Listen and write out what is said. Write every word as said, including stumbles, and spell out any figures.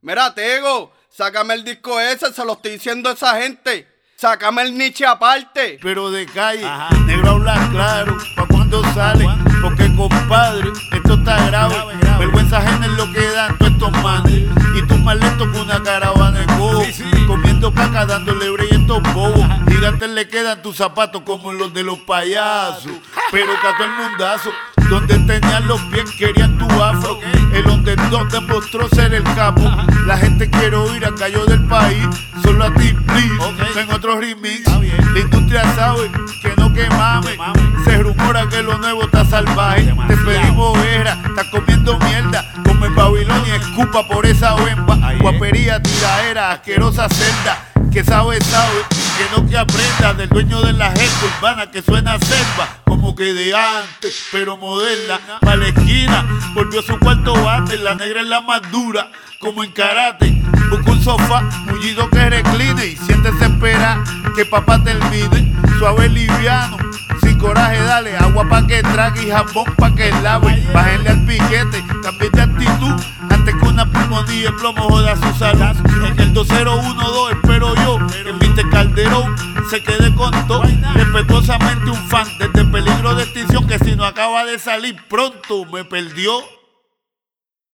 Mira, Tego, sácame el disco ese, se lo estoy diciendo a esa gente. Sácame el Nietzsche aparte. Pero de calle, ajá, negro habla claro, pa' cuando sale, porque compadre, esto está grave, grave, grave. Vergüenza ajena es lo que dan todos estos manes. Y tú más lento que una caravana de cojo, sí, sí. Comiendo caca, dándole brillo a estos bobos. Gigantes le quedan tus zapatos como los de los payasos. Pero cató el mundazo, donde tenían los pies querían tu afro. El underdog demostró ser el capo. La gente quiere oír a Callo del país, solo a ti, please. Okay. En otro remix, la industria sabe que no quemame. Se rumora que lo nuevo está salvaje. Te pedimos vera, estás comiendo mierda. Come en Babilonia, escupa por esa bemba. Guapería, tiraera, asquerosa celda. Que sabe, sabe, que no que aprenda del dueño de la gente urbana que suena selva, como que de antes, pero moderna. Pa' la esquina, volvió su cuarto bate, la negra es la más dura, como en karate. Busca un sofá, mullido que recline y siéntese esperar que papá termine. Suave liviano, sin coraje dale, agua pa' que trague y jabón pa' que lave. Bájenle al piquete, cambie de actitud, antes que una pulmonía el plomo joda su salud. En el dos cero uno dos espero yo que mister Calderón se quede con todo. Respetuosamente un fan desde peligro de extinción, que si no acaba de salir pronto me perdió.